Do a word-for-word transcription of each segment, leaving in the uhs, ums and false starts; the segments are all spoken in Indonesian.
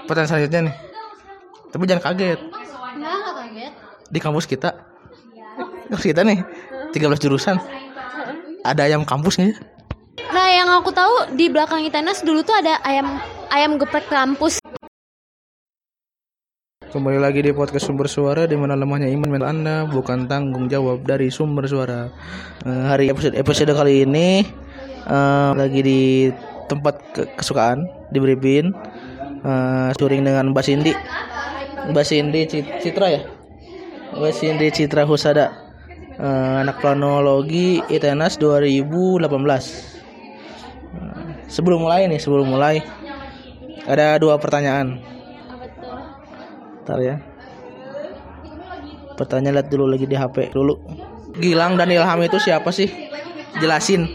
pertanyaan selanjutnya nih. Tapi jangan kaget. Enggak, enggak kaget. Di kampus kita, kampus kita nih tiga belas jurusan. Ada ayam kampus nggak ya? Nah, yang aku tahu di belakang I T N A S dulu tuh ada ayam ayam geprek kampus. Kembali lagi di podcast Sumber Suara, di mana lemahnya iman mental Anda bukan tanggung jawab dari sumber suara. Uh, hari episode episode kali ini uh, lagi di tempat ke- kesukaan di Bribin, uh, touring dengan Mbak Cindy, Mbak Cindy Citra ya, Mbak Cindy Citra Husada, uh, anak planologi I T N A S dua ribu delapan belas. Uh, sebelum mulai nih, sebelum mulai ada dua pertanyaan. Bentar ya. Pertanyaan lihat dulu lagi di H P dulu. Gilang dan Ilham itu siapa sih? Jelasin.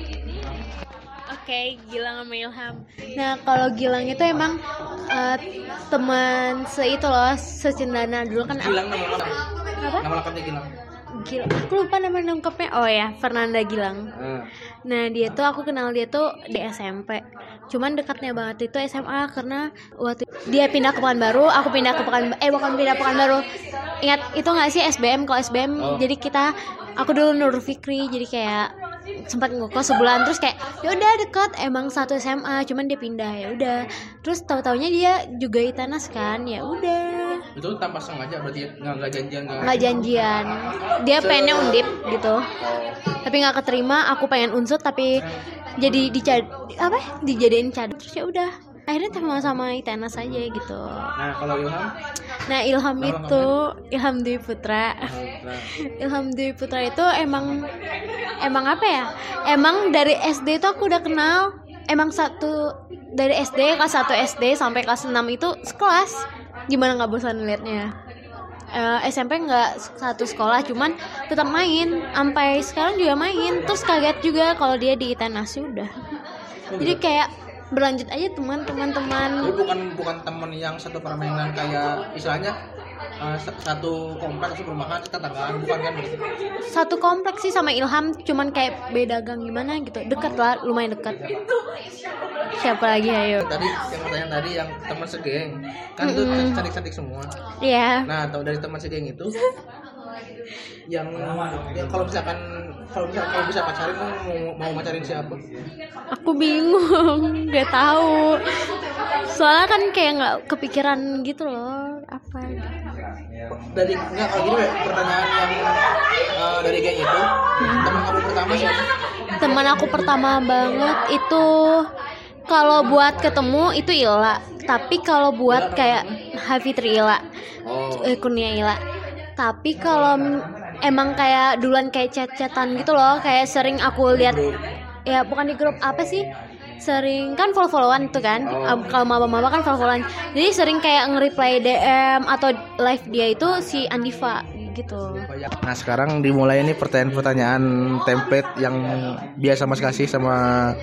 Oke, Gilang sama Ilham. Nah, kalau Gilang itu emang uh, teman se itu loh, secendana dulu kan. Gilang nama lengkap. Apa? Nama lengkapnya Gilang. Gilang. Aku lupa nama lengkapnya. Oh ya, Fernanda Gilang. Hmm. Nah, dia tuh aku kenal dia tuh di S M P. Cuman dekatnya banget itu S M A karena waktu dia pindah ke Pekanbaru, aku pindah ke Pekan eh bukan pindah Pekanbaru. Ingat itu enggak sih S B M? Kalau S B M Oh. jadi kita aku dulu Nur Fikri, jadi kayak sempat ngekos sebulan terus kayak ya udah dekat emang satu S M A, cuman dia pindah ya udah. Terus tahu-taunya dia juga I T N A S kan, ya udah. Itu tanpa sengaja berarti nggak nggak janjian nggak? Nggak janjian. Dia pengennya Undip gitu. Tapi nggak keterima, aku pengen unsut tapi jadi dicad apa dijadiin cadar terus ya udah akhirnya sama-sama I T N A S aja gitu. Nah kalau Ilham? Nah Ilham Nama itu Ilham Dwi Putra. Nah, Ilham Dwi Putra itu emang emang apa ya? Emang dari S D itu aku udah kenal. Emang satu dari S D kelas satu S D sampai kelas enam itu sekelas. Gimana nggak bosan liatnya? Uh, S M P nggak satu sekolah, cuman tetap main. Sampai sekarang juga main. Terus kaget juga kalau dia di I T N A S udah. Jadi kayak berlanjut aja teman-teman-teman. Jadi bukan bukan teman yang satu permainan kayak istilahnya uh, satu kompleks satu perumahan tetanggaan, bukan kan berarti? Satu kompleks sih sama Ilham, cuman kayak beda gang gimana gitu. Dekat lah, lumayan dekat. Siapa lagi ayo? Tadi yang pertanyaan tadi yang teman segeng kan tuh Mm-mm. cantik-cantik semua. Iya. Nah, tahu dari teman segeng itu yang yang kalau misalkan kalau misalkan kalau bisa pacarin mau mau pacarin siapa? Aku bingung, nggak tahu. Soalnya kan kayak nggak kepikiran gitu loh. Apa? Dari enggak kalau gini pertanyaan yang uh, dari geng itu teman kamu pertama siapa? Teman aku pertama banget itu kalau buat ketemu itu Ila. Tapi kalau buat kayak Hafitri Ila, Oh. eh, Kurnia Ila. Tapi kalau m- emang kayak duluan kayak chat-chatan gitu loh, kayak sering aku lihat ya bukan di grup apa sih? Sering kan follow-followan tuh kan. Ab- Kalau maba-maba kan follow-followan. Jadi sering kayak nge-reply D M atau live dia itu si Andiva gitu. Nah sekarang dimulai ini pertanyaan-pertanyaan template yang biasa Mas kasih sama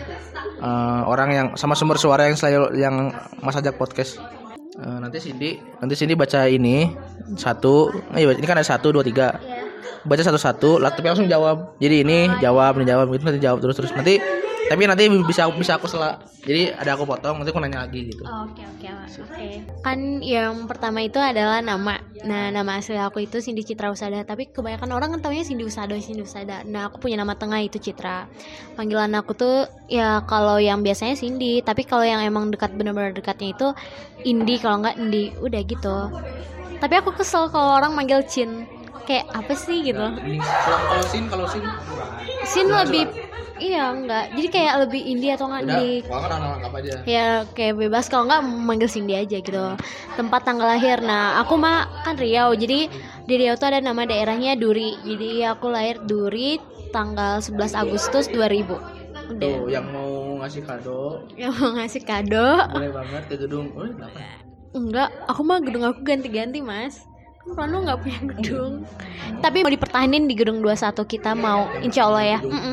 uh, orang yang sama sumber suara yang selalu yang Mas ajak podcast. Uh, nanti Cindy nanti Cindy baca ini satu, eh, ini kan ada satu dua tiga. Baca satu-satu, lah tapi langsung jawab. Jadi ini jawab, ini jawab, gitu nanti jawab terus terus. Nanti tapi nanti bisa bisa aku sela. Jadi ada aku potong, nanti aku nanya lagi gitu. Oke oke oke. Kan yang pertama itu adalah nama. Nah nama asli aku itu Cindy Citra Husada. Tapi kebanyakan orang kan taunya Cindy Husada, Cindy Husada. Nah aku punya nama tengah itu Citra. Panggilan aku tuh ya kalau yang biasanya Cindy. Tapi kalau yang emang dekat benar-benar dekatnya itu Indi, kalau nggak Indi. Udah gitu. Tapi aku kesel kalau orang manggil Cin. Kayak apa sih gitu. Kalau kalau sin kalau sin Sin lebih iya enggak. Jadi kayak lebih Indi atau enggak udah, Indi. kalau kan anak apa aja. Ya kayak bebas, kalau nggak manggil Cindy aja gitu. Tempat tanggal lahir, nah aku mah kan Riau, jadi di Riau tuh ada nama daerahnya Duri, jadi aku lahir Duri tanggal sebelas Agustus dua ribu. Udah. Tuh yang mau ngasih kado Yang mau ngasih kado boleh banget ke gedung. Oh kenapa? enggak, aku mah gedung aku ganti-ganti mas. Kan Rano nggak punya gedung, tapi mau dipertahanin di gedung dua puluh satu kita mau, insya Allah ya. Mm-mm.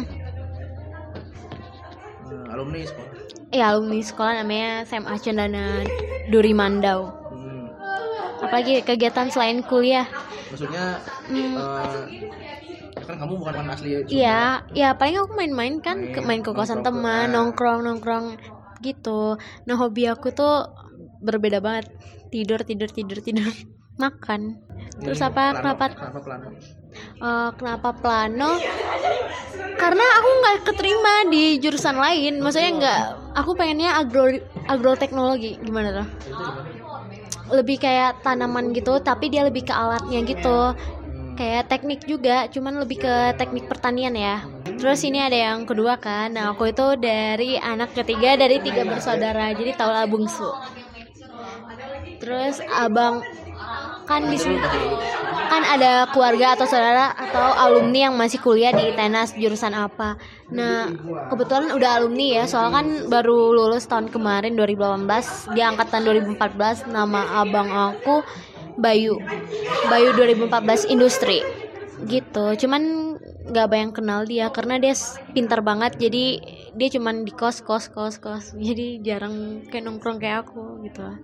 Uh, alumni sekolah. Ya alumni sekolah namanya S M A Cendana Duri Mandau. Hmm. Apalagi kegiatan selain kuliah? Maksudnya Hmm. uh, kan kamu bukan orang asli. Iya, ya paling aku main-main kan, ke main ke kosan teman, nongkrong nongkrong gitu. Nah hobi aku tuh berbeda banget. Tidur tidur tidur tidur makan. Terus apa? Plano, Kenapa? Kenapa plano? Uh, kenapa plano? Karena aku nggak keterima di jurusan lain. Maksudnya nggak. Aku pengennya agro agroteknologi. Gimana tuh? Lebih kayak tanaman gitu, tapi dia lebih ke alatnya gitu. Kayak teknik juga, cuman lebih ke teknik pertanian ya. Terus ini ada yang kedua kan. Nah, aku itu dari anak ketiga dari tiga bersaudara. Jadi tau lah bungsu. Terus abang kan di sini kan ada keluarga atau saudara atau alumni yang masih kuliah di ITENAS jurusan apa. Nah, kebetulan udah alumni ya, soalnya kan baru lulus tahun kemarin dua ribu delapan belas, di angkatan dua ribu empat belas. Nama abang aku Bayu. Bayu dua ribu empat belas industri. Gitu. Cuman gak banyak kenal dia karena dia pintar banget, jadi dia cuman di kos kos kos kos. Jadi jarang kayak nongkrong kayak aku gitu lah.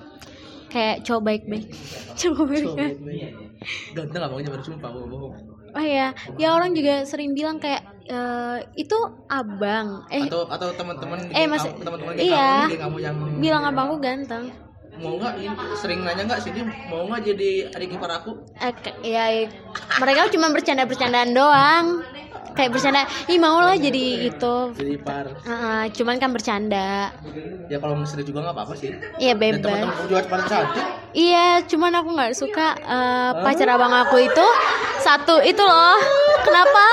Kayak cowok baik-baik. Cowok baik-baik. Ganteng gak pokoknya, baru sumpah bohong. Oh ya, ya orang juga sering bilang kayak e, itu abang. Eh atau atau teman-teman eh mas, teman-teman iya, kamu, kamu yang bilang abangku ganteng. Mau nggak sering nanya nggak sih dia mau nggak jadi adik ipar aku? Eh, ya mereka cuma bercanda-bercandaan doang. Kayak bercanda, ih mau lah jadi itu. Jadi ipar. Uh, cuman kan bercanda. Ya kalau mau serius juga nggak apa-apa sih. Iya bebas. Dan teman-teman juga pada cantik. Iya, cuman aku nggak suka uh, pacar abang aku itu satu itu loh. Kenapa?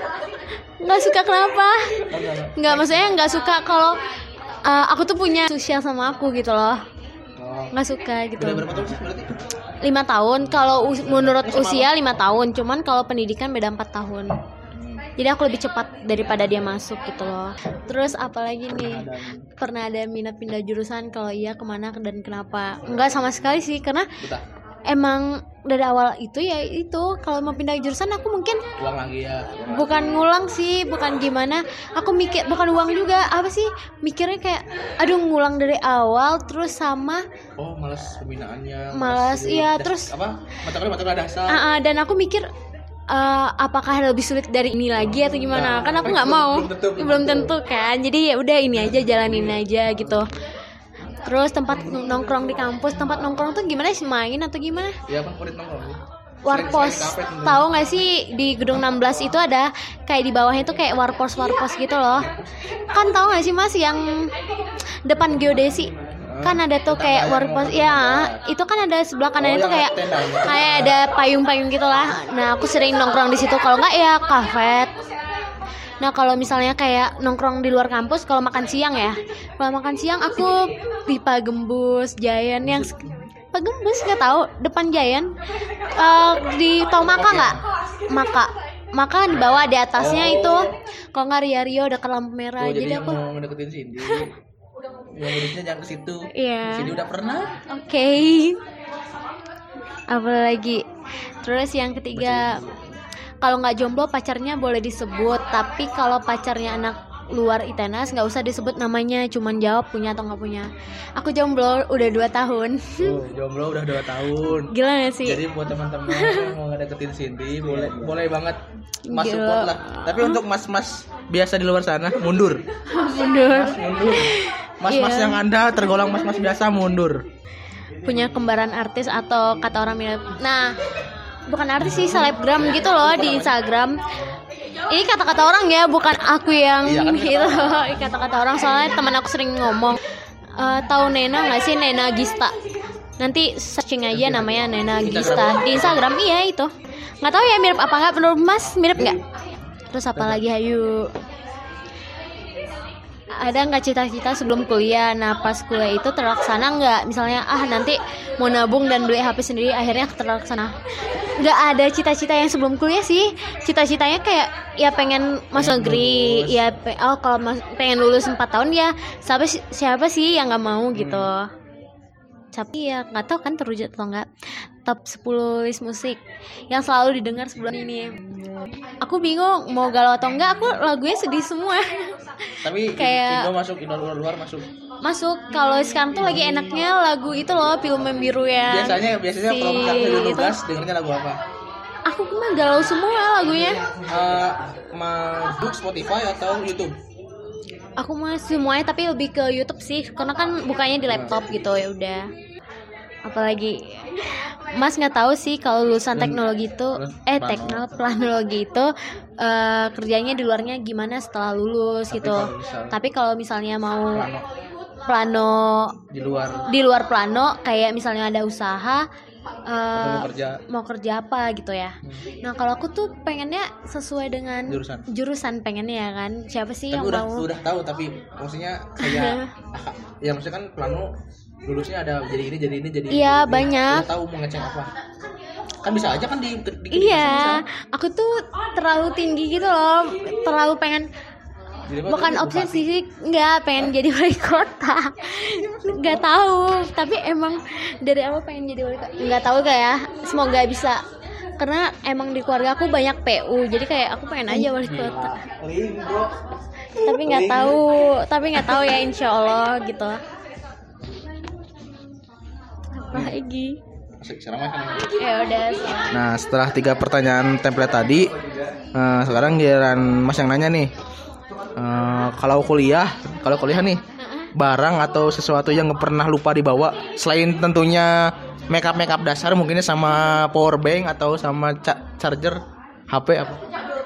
Nggak suka kenapa? Nggak, maksudnya nggak suka kalau uh, aku tuh punya sosial sama aku gitu loh. Nggak suka gitu. Udah berapa tahun sih berarti? Lima tahun. Kalau us- menurut usia lima tahun. Cuman kalau pendidikan beda empat tahun. Jadi aku lebih cepat daripada dia masuk gitu loh. Terus apalagi nih, pernah ada minat pindah jurusan? Kalau iya kemana dan kenapa? Enggak sama sekali sih, karena Betah. emang dari awal itu ya itu. Kalau mau pindah jurusan aku mungkin Uang lagi ya. bukan ngulang sih, bukan gimana. Aku mikir bukan uang juga, apa sih? Mikirnya kayak aduh ngulang dari awal terus sama Oh, malas pembinaannya. malas iya das- terus apa? Mata kuliah mata kuliah dasar. uh, uh, dan aku mikir Uh, apakah lebih sulit dari ini lagi atau gimana? Nah, Kan aku nggak mau, belum tentu, belum belum tentu kan. Jadi ya udah ini aja, jalanin aja gitu. Terus tempat nongkrong di kampus, tempat nongkrong tuh gimana sih, main atau gimana? Ya apa kulit nongkrong? Warpos, tahu nggak sih di gedung enam belas itu ada kayak di bawahnya tuh kayak warpos warpos gitu loh. Kan tahu nggak sih mas yang depan geodesi? Kan ada tuh kayak warpos ya, itu kan ada sebelah kanan itu kayak kayak ada payung-payung gitulah. Nah aku sering nongkrong di situ, kalau nggak ya kafe. Nah kalau misalnya kayak nongkrong di luar kampus, kalau makan siang ya, kalau makan siang aku di Pagembus, Giant yang Pagembus nggak tahu depan Giant, uh, di tau Maka nggak? Maka Maka di bawah di atasnya itu, kalau nggak Ria Rio dekat lampu merah. Oh, jadi, jadi aku mau mendeketin Cindy. Yang lurusnya jangan ke situ. Iya. Cindy udah pernah. Oke. Okay. Apalagi. Terus yang ketiga, kalau nggak jomblo pacarnya boleh disebut, tapi kalau pacarnya anak luar ITENAS nggak usah disebut namanya, cuman jawab punya atau nggak punya. Aku jomblo udah dua tahun. Oh, jomblo udah dua tahun. Gila gak sih? Jadi buat teman-teman yang mau ngedeketin Cindy, boleh boleh banget mas Gila. support lah. Tapi untuk mas-mas biasa di luar sana mundur. Mundur. Mundur. Mas-mas Iya. yang Anda tergolong mas-mas biasa mundur. Punya kembaran artis atau kata orang mirip. Nah, bukan artis sih, selebgram gitu loh di Instagram. Ini kata-kata orang ya, bukan aku yang Iya, kan gitu. Kata-kata orang, soalnya teman aku sering ngomong. Uh, tahu Nena nggak sih, Nena Gista? Nanti searching aja namanya Nena Gista di Instagram. Iya itu. Nggak tahu ya mirip apa nggak? Menurut Mas mirip nggak? Terus apa lagi, Hayu? Ada nggak cita-cita sebelum kuliah? Nah pas kuliah itu terlaksana nggak? Misalnya ah nanti mau nabung dan beli H P sendiri, akhirnya terlaksana. Nggak ada cita-cita yang sebelum kuliah sih. Cita-citanya kayak ya pengen masuk negeri, ya pe- oh kalau mas- pengen lulus empat tahun ya siapa sih- siapa sih yang nggak mau gitu. Tapi ya nggak tahu kan terwujud atau enggak. Top sepuluh list musik yang selalu didengar sebelum ini. Aku bingung mau galau atau enggak. Aku lagunya sedih semua. Tapi Kayak- Indo masuk, Indo luar luar masuk. Masuk. Kalau sekarang tuh lagi enaknya lagu itu loh, film yang biru ya. Biasanya biasanya si kalau misalnya dua itu. belas dengernya lagu apa? Aku mah galau semua lagunya. Eh, masuk Spotify atau YouTube? Aku mah semuanya tapi lebih ke YouTube sih, karena kan bukanya di laptop gitu ya udah. Apalagi Mas nggak tahu sih kalau lulusan teknologi itu eh teknol planologi itu uh, kerjanya di luarnya gimana setelah lulus Tapi gitu. kalau misal- Tapi kalau misalnya mau Plano plano di luar di luar plano kayak misalnya ada usaha atau uh, mau kerja mau kerja apa gitu ya. Nah kalau aku tuh pengennya sesuai dengan jurusan. jurusan pengennya ya kan. Siapa sih Tapi yang udah mau? udah tahu tapi maksudnya kayak ya maksudnya kan plano lulusnya ada jadi ini jadi ini jadi Iya, ini. banyak. Udah tahu mau ngecek apa. Kan bisa aja kan di, di Iya, aku tuh terlalu tinggi gitu loh, terlalu pengen Jadi apa? bukan Jadi obsesi sih, nggak pengen jadi wali kota, nggak tahu. Tapi emang dari awal pengen jadi wali kota, nggak tahu kayak semoga bisa. Karena emang di keluarga aku banyak P U, jadi kayak aku pengen aja wali kota. Link, bro. Tapi nggak tahu, tapi nggak tahu ya insya Allah gitu. Apa lagi? Asik, sekarang mah kan. Ya udah. Nah, setelah tiga pertanyaan template tadi, eh, sekarang giliran Mas yang nanya nih. Eh, kalau kuliah, kalau kuliah nih, barang atau sesuatu yang nggak pernah lupa dibawa, selain tentunya makeup makeup dasar, mungkinnya sama power bank atau sama ca- charger H P apa?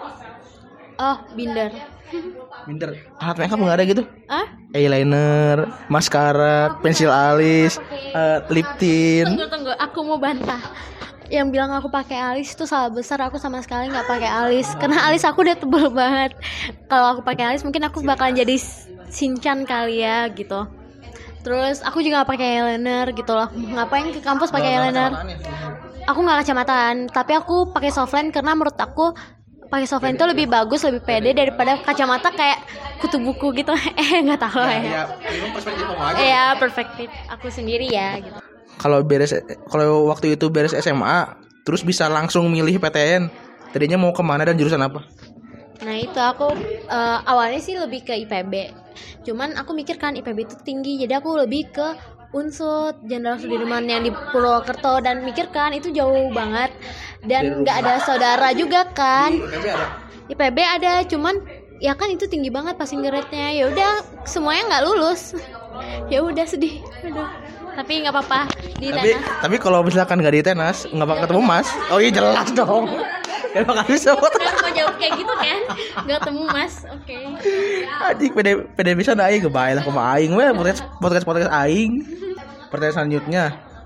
Oh, binder. Binder. Alat makeup nggak ada gitu? Ah? Eyeliner, maskara, pensil alis, eh, lip tint. Tunggu tunggu, aku mau bantah. Yang bilang aku pakai alis itu salah besar. Aku sama sekali nggak pakai alis, karena alis aku udah tebel banget. Kalau aku pakai alis mungkin aku bakalan jadi Shinchan kali ya gitu. Terus aku juga nggak pakai eyeliner gitu loh. Ngapain ke kampus pakai eyeliner? Aku nggak kacamataan, tapi aku pakai softline karena menurut aku pakai softline itu lebih bagus, lebih pede daripada kacamata kayak kutu buku gitu. eh nggak tahu ya. Ya, ini perspektif kamu aja. Iya, perspektif aku sendiri ya gitu. Kalau beres kalau waktu itu beres S M A terus bisa langsung milih P T N, tadinya mau kemana dan jurusan apa? Nah itu aku eh, awalnya sih lebih ke I P B, cuman aku mikir kan I P B itu tinggi, jadi aku lebih ke Unsud Jenderal Sudirman yang di Purwokerto, dan mikir kan itu jauh banget dan nggak ada saudara juga kan. P T N ada. I P B ada, cuman ya kan itu tinggi banget passing grade-nya. Ya udah semuanya nggak lulus. Ya udah sedih. Aduh. Tapi nggak apa-apa di Tapi tenas. tapi kalau misalkan nggak di tenas nggak bakal ketemu Mas. Oh iya jelas dong. Ya bakal bisa. Kan mau jawab kayak gitu kan? Nggak ketemu Mas. Oke. Adik pede pede bisa na aing kebae lah kumaha aing we podcast podcast podcast aing. Pertanyaan selanjutnya.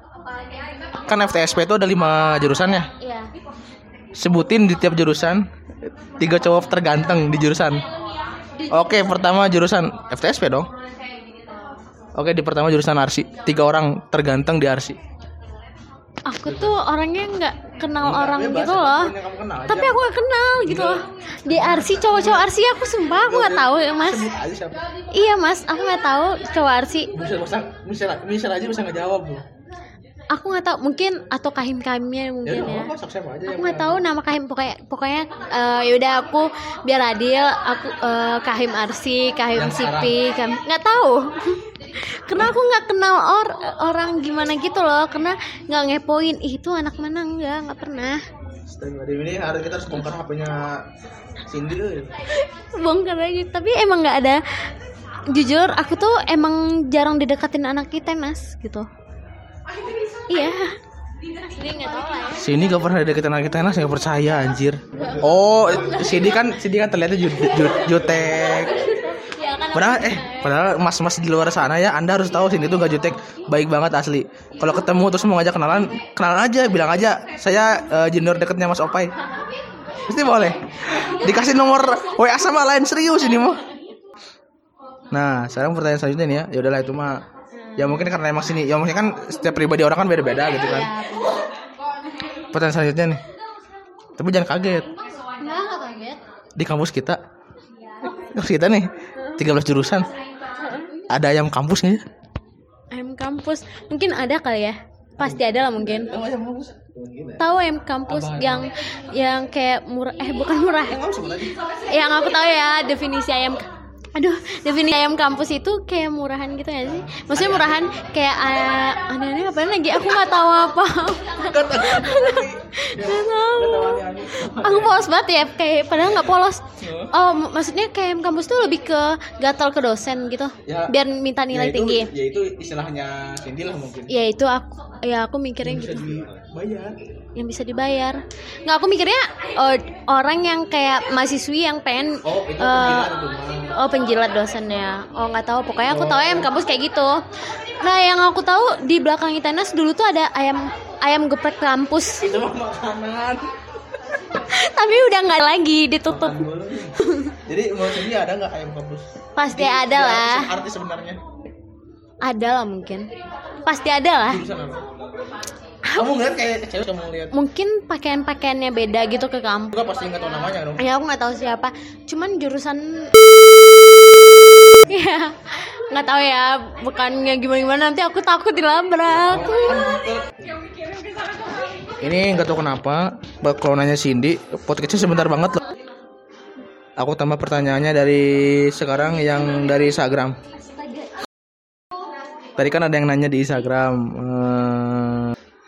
Kan F T S P itu ada lima jurusan ya. Iya. Sebutin di tiap jurusan tiga cowok terganteng di jurusan. Oke, pertama jurusan F T S P dong. Oke, di pertama jurusan Arsi. Tiga orang terganteng di Arsi. Aku tuh orangnya nggak kenal Enggak, orang bebas, gitu loh. apapun yang kamu kenal aja. Tapi aku nggak kenal gitu loh. Di Arsi cowok-cowok Arsi aku sumpah aku nggak tahu ya Mas. Sebut aja siapa. Iya Mas, aku nggak tahu cowok Arsi. Bisa bisa bisa bisa aja bisa ngejawab, Bu. Aku nggak tahu, mungkin atau kahim-kahimnya Ya mungkin udah, ya. apa siapa aja. Aku nggak tahu nama kahim, pokoknya pokoknya eh, yaudah aku biar adil aku eh, kahim Arsi, kahim Yang Sipi, kahim nggak tahu. Karena aku nggak kenal or orang gimana gitu loh, karena nggak ngepoin "Ih, itu anak mana, nggak nggak pernah. Astaga, ini harus kita harus bongkar H P-nya Cindy euy. Bongkar aja. Tapi emang nggak ada, jujur aku tuh emang jarang didekatin anak kita Mas gitu. Iya. Asli nggak tahu lah ya. Sini gak pernah deketin anak kita, nggak percaya anjir. Oh, Cindy kan Cindy kan terlihatnya jut, jut, jutek. Ya kan. Padahal eh padahal mas-mas di luar sana ya, Anda harus tahu sini tuh gak jutek, baik banget asli. Kalau ketemu terus mau ngajak kenalan, kenalan aja, bilang aja saya uh, junior deketnya Mas Opai. Pasti boleh. Dikasih nomor W A sama lain, serius ini mah. Nah, sekarang pertanyaan selanjutnya nih ya. Ya udahlah itu mah. Ya mungkin karena emang sini, ya mungkin kan setiap pribadi orang kan beda-beda gitu kan. Pertanyaan selanjutnya nih. Tapi jangan kaget. Enggak, enggak kaget. Di kampus kita, kampus kita nih tiga belas jurusan. Ada ayam kampus nggak ya? Ayam kampus mungkin ada kali ya, pasti ada lah mungkin. Tahu ayam kampus? Tahu ayam kampus yang yang kayak murah, eh bukan murah, Yang kamu sebut aja. yang aku tahu ya definisi ayam Aduh, definisi ayam kampus itu kayak murahan gitu gak sih? Maksudnya murahan kayak uh, aneh-aneh apa lagi? Aku nggak tahu apa. Nggak tahu. Aku polos banget ya, kayak padahal nggak polos. Oh, m- maksudnya kayak ayam kampus tuh lebih ke gatal ke dosen gitu, Ya, biar minta nilai ya itu, tinggi. Ya itu istilahnya Cindy lah mungkin. Ya itu aku, ya aku mikirnya Bisa gitu. dibayar. Yang bisa dibayar. Nggak, aku mikirnya oh, orang yang kayak mahasiswi yang pengen Oh, itu eh, penjilat itu mah. oh penjilat dosennya. Oh nggak tahu, pokoknya aku tahu ayam kampus kayak gitu. Nah yang aku tahu di belakang ITENAS dulu tuh ada ayam ayam geprek kampus. Itu mah makanan. Tapi udah nggak lagi, ditutup. Makan dulu. Jadi menurut Cindy ada nggak ayam kampus? Pasti Di- ada di lah. artis- Artis sebenarnya. Ada lah mungkin. Pasti ada lah. Jurusan apa? Kamu ngeliat kayak cewek kamu lihat. Mungkin pakaian-pakaiannya beda gitu ke kampus. Juga pasti nggak tahu namanya dong. Ya aku nggak tahu siapa. Cuman jurusan ya nggak tahu ya, bukannya gimana-gimana nanti aku takut dilabrak. Ini nggak tahu kenapa kalau nanya Cindy podcastnya sebentar banget loh. Aku tambah pertanyaannya dari sekarang yang dari Instagram. Tadi kan ada yang nanya di Instagram. Eh,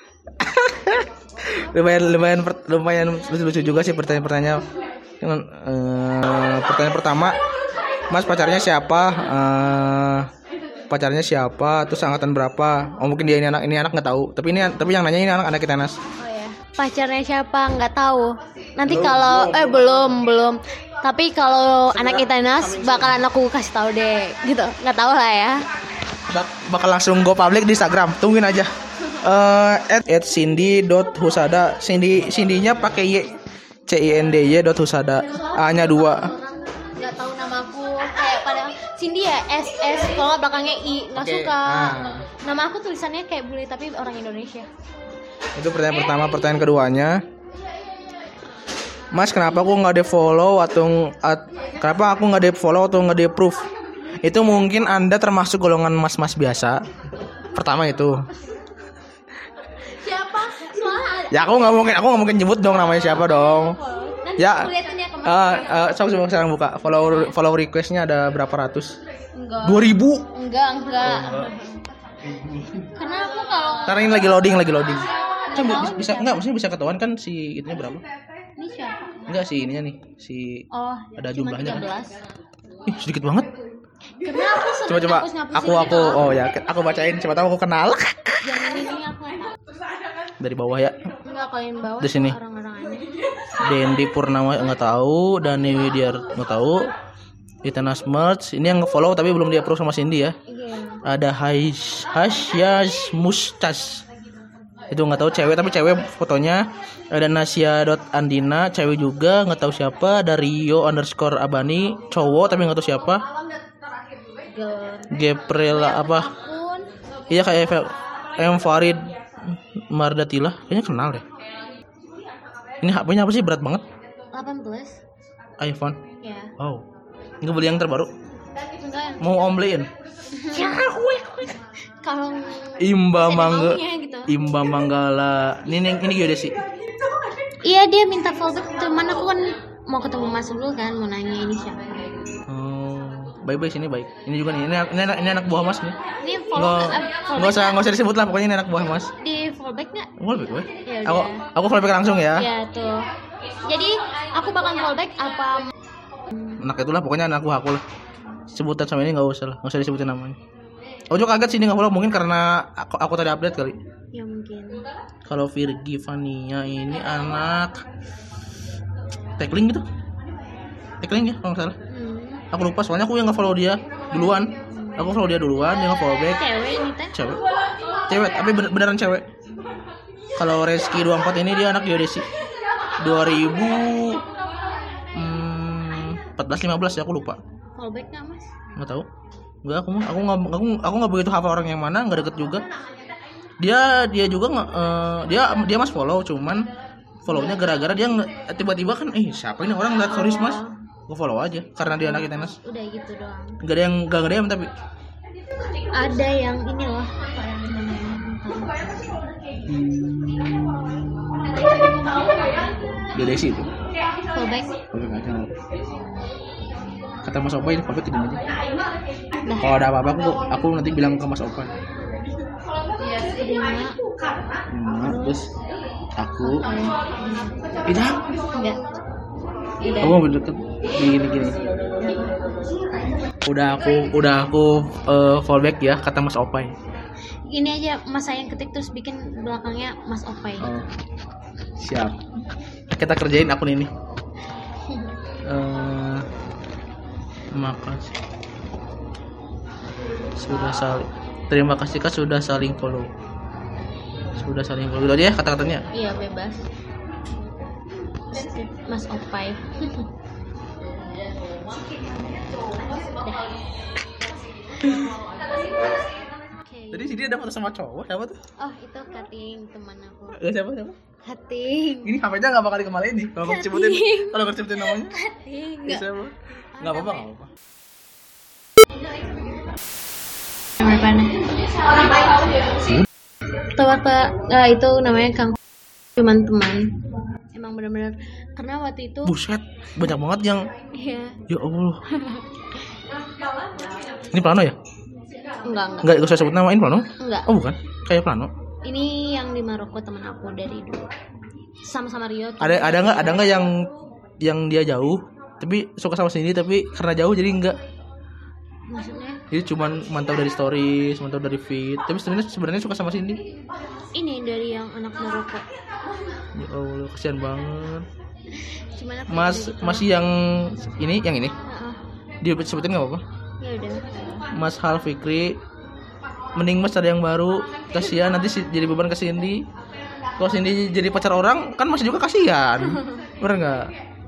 lumayan lumayan per- lumayan lucu juga sih pertanyaan-pertanyaan. Eh, pertanyaan pertama, Mas pacarnya siapa? Eh, pacarnya siapa? Terus angkatan berapa? Oh mungkin dia ini anak ini anak nggak tahu. Tapi ini tapi yang nanya ini anak anak ITENAS. Oh ya, pacarnya siapa nggak tahu. Nanti kalau eh belum belum. Tapi kalau anak ITENAS bakalan aku kasih tahu deh, gitu. Nggak tahu lah ya. Bak- bakal langsung go public di Instagram. Tungguin aja. Eh at, at cindy.husada. Cindy Cindy-nya pakai Y. C I N D Y dot husada. A-nya dua. Nggak tahu namaku, kayak pada Cindy ya S S, kalau nggak belakangnya I, nggak Oke, suka. ah. Nama aku tulisannya kayak bule tapi orang Indonesia. Itu pertanyaan pertama. Pertanyaan keduanya, Mas kenapa aku nggak di follow atau at, kenapa aku nggak di follow atau nggak di approve? Itu mungkin Anda termasuk golongan mas-mas biasa. Pertama itu. Siapa? Soalnya ada. Ya aku nggak mungkin aku nggak mungkin nyebut dong namanya siapa dong. Nanti Ya. aku liatin ya kemarin. Eh, eh, saya coba sekarang buka follow follow requestnya ada berapa ratus? Enggak. Dua ribu. Enggak, enggak. Karena aku kalau Karena ini lagi loading lagi loading. Coba bisa, bisa enggak maksudnya bisa ketahuan kan si itunya berapa? ini siapa? Enggak sih ininya nih si Oh, ada cuma jumlahnya kan? tiga belas. Ih sedikit banget. Karena aku sering Coba coba ngapus-ngapusin aku aku gitu. oh ya aku bacain coba tahu aku kenal Yang ini nih aku nggak tahu. dari bawah ya. Enggak, kalau yang bawah Di sini. orang-orang aneh. Dendi Purnama nggak tahu, Dani Widiar nggak tahu. ITENAS Merch ini yang nge-follow tapi belum di-approve sama Cindy ya. Iya. Ada Haish Hasyash Mustas. Itu nggak tahu cewek tapi cewek fotonya. Ada Nasia.andina cewek juga nggak tahu siapa. Ada Rio underscore Abani cowok tapi nggak tahu siapa. Gel. Geprela apa? Pun Iya kayak Evel- M Farid Mardatila kayaknya kenal deh. Ini H P-nya apa sih berat banget? delapan belas. iPhone. Ya. Oh. Nggak beli yang terbaru. Enggak. Mau om beliin? Kalau Imba bisa Mangga. dimaunya gitu. Imba Manggala. Ini ini, ini geodesi. Iya, dia minta fallback, cuman aku kan mau ketemu Mas dulu kan, mau nanya ini siapa. Oh, baik-baik sini baik. Ini juga nih. Ini, ini, anak, ini anak buah Mas nih. Ini Nggak fallback, nggak usah nggak usah disebut lah pokoknya ini anak buah Mas. di fallback nggak? Fallback gue. Ya Aku udah. aku fallback langsung ya. Ya tuh. Jadi aku bakal fallback apa? Anak itulah pokoknya anak buah aku lah. Sebutan sama ini nggak usah lah, nggak usah disebutin namanya. Aku juga kaget sih ini nggak follow mungkin karena aku aku tadi update kali. Ya mungkin. Kalau Virgi Vania ini anak tackling gitu. Tackling ya kalau nggak salah. Hmm. Aku lupa soalnya aku yang nggak follow dia duluan. Aku follow dia duluan, dia nggak follow back. Cewek ini teh. Cewek. Cewek, tapi bener- beneran cewek. Kalau Reski dua puluh empat ini dia anak geodesi. dua ribu empat belas lima belas ya aku lupa. Fallback nggak Mas? Nggak tahu. Enggak aku mah aku nggak aku aku nggak begitu hafal orang yang mana, nggak deket juga. Dia dia juga nggak eh, dia dia Mas follow cuman follownya gara-gara dia nge- tiba-tiba kan eh siapa ini orang lihat stories Mas. Gue follow aja karena dia anak ITENAS. Udah gitu doang. Gak ada yang gak ada yang tapi Ada yang ini loh. Yang namanya. geodesi itu. Fallback. kata Mas Opai pamit ini aja. Kalau ada apa-apa aku aku nanti bilang ke Mas Opai. Lima. Lima, terus aku tidak Enggak. aku mau deket di gini gini. Udah aku udah aku uh, fallback ya kata Mas Opai. Ini aja Mas sayang ketik terus bikin belakangnya Mas Opai. Oh, siap. Kita kerjain akun ini. Uh, makasih. Sudah saling. Terima kasih Kak sudah saling follow. Sudah saling follow. Gitu aja ya kata-katanya. Iya bebas. Mas Opai. Tadi sini ada foto sama cowok, siapa tuh? Oh itu Kating teman aku. Eh, siapa siapa? Kating. Ini H P-nya nggak bakal dikembaliin nih. Kalau aku sebutin, kalau aku sebutin namanya. Kating. Nggak siapa? Nggak apa-apa, nggak apa-apa. Mana? Tahu apa? Nah, itu namanya Kang. Cuman teman. Emang benar-benar karena waktu itu. Buset, banyak banget yang. Iya. Ya Allah. Ini Plano ya? Enggak enggak. Enggak, usah sebut namain Plano? Enggak. Oh bukan, kayak Plano. Ini yang di Maroko teman aku dari dulu. Sama-sama Rio. Ada ada nggak ada nggak yang yang dia jauh tapi suka sama sini tapi karena jauh jadi enggak. Maksudnya? Jadi cuman mantau dari stories, mantau dari feed. Tapi sebenarnya sebenarnya suka sama Cindy. Ini dari yang anak Maroko. Ya Allah, kasihan banget. Cuman aku Mas dari- masih yang ini, yang ini. Heeh. Dia sebutin nggak apa-apa. Ya udah. Mas Hal Fikri, mending Mas ada yang baru. Kasihan nanti si- jadi beban ke Cindy. Kalau Cindy jadi pacar orang, kan masih juga kasihan. Bener nggak?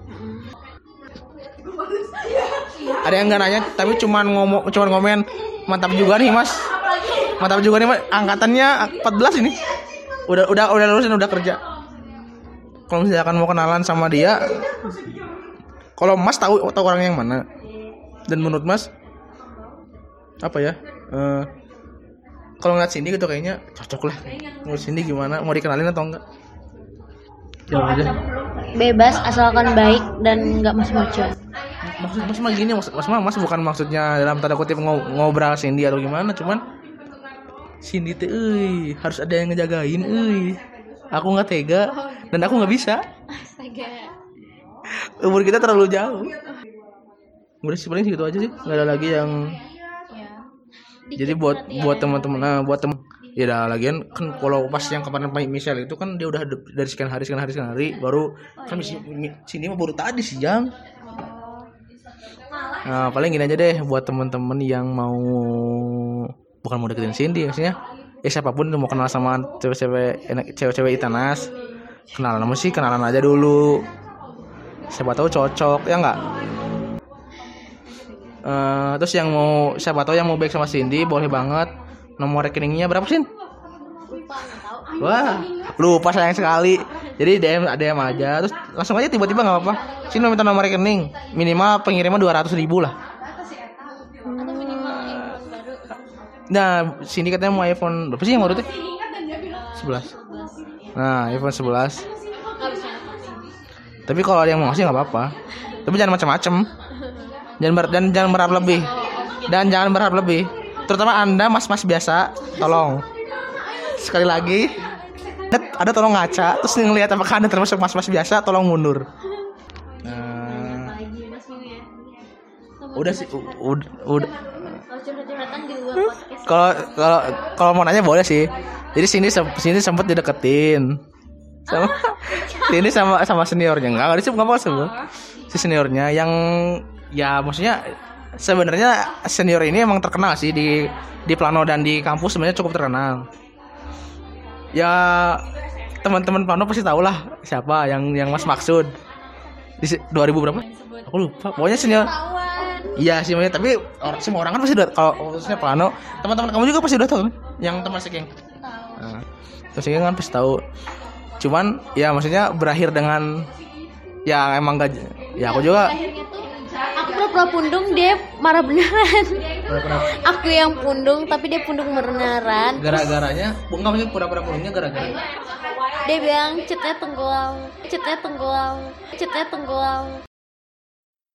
Ada yang nggak nanya, tapi cuman ngomong, cuman ngomen. Mantap juga nih Mas. Mantap juga nih Mas. Angkatannya empat belas ini. Udah udah udah lulus dan udah kerja. Kalau misalkan mau kenalan sama dia, kalau Mas tahu tahu orang yang mana, dan menurut Mas apa ya? Eh, kalau ngeliat Cindy gitu kayaknya cocok lah. Menurut Cindy gimana? Mau dikenalin atau enggak? Jawab aja. Bebas asalkan baik dan nggak macam-macam. Maksud Mas mah gini, maksud Mas mah Mas bukan maksudnya dalam tanda kutip ngo- ngobrol Cindy atau gimana, cuman Cindy teh euy, harus ada yang ngejagain euy. Aku nggak tega dan aku nggak bisa. Astaga. Umur kita terlalu jauh. Udah sih paling segitu aja sih. Nggak ada lagi yang. Ya. Jadi buat buat teman-teman, nah buat teman. Ya dah lagian kan kalau pas yang kemarin Pak Michelle itu kan dia udah de- dari sekian hari sekian hari sekian hari baru kan si sini mah baru tadi siang. Nah paling gini aja deh buat teman-teman yang mau bukan mau deketin Cindy maksudnya ya siapapun yang mau kenal sama cewek-cewek enak cewek-cewek Itanas kenalan sama sih kenalan aja dulu siapa tahu cocok ya enggak. Uh, terus yang mau siapa tahu yang mau baik sama Cindy boleh banget. Nomor rekeningnya berapa sih? Wah, lupa sayang sekali. Jadi D M D M aja, terus langsung aja tiba-tiba nggak apa-apa. Sini mau minta nomor rekening, minimal pengiriman dua ratus ribu lah. Atau minimal iPhone baru. Nah, sini katanya mau iPhone berapa sih yang baru tuh? sebelas. Nah, iPhone sebelas. Nggak bisa. Tapi kalau ada yang mau ngasih nggak apa-apa. Tapi jangan macam-macam. Jangan ber- dan jangan berharap lebih. Dan jangan berharap lebih. Terutama Anda mas-mas biasa, tolong. Sekali lagi, ada, ada tolong ngaca, terus ngelihat apakah Anda termasuk mas-mas biasa, tolong mundur. Nah, Lagi Mas Mimi ya. udah sih, u- udah, udah. Kalau curhat-curhatan di luar podcast. Kalau kalau kalau mau nanya boleh sih. Jadi sini sem- sini sempat dideketin. Sama sini sama sama seniornya enggak enggak disebut enggak apa si seniornya yang ya maksudnya sebenarnya senior ini emang terkenal sih di di Plano dan di kampus sebenarnya cukup terkenal. Ya teman-teman Plano pasti tahu lah siapa yang yang Mas maksud. Di se- dua ribu berapa? Aku lupa. Pokoknya senior. Iya sih, tapi orang, semua orang kan pasti udah kalau khususnya Plano, teman-teman kamu juga pasti udah tahu kan? Yang teman Sekeng. Nah, terus Sekeng kan pasti tahu. Cuman ya maksudnya berakhir dengan ya emang gak ya aku juga Aku pura-pura pundung, dia marah beneran. Aku yang pundung, tapi dia pundung beneran. gara-garanya enggak maksudnya pura-pura pulangnya gara-gara Dia bilang chatnya tenggelam, chatnya tenggelam, chatnya tenggelam.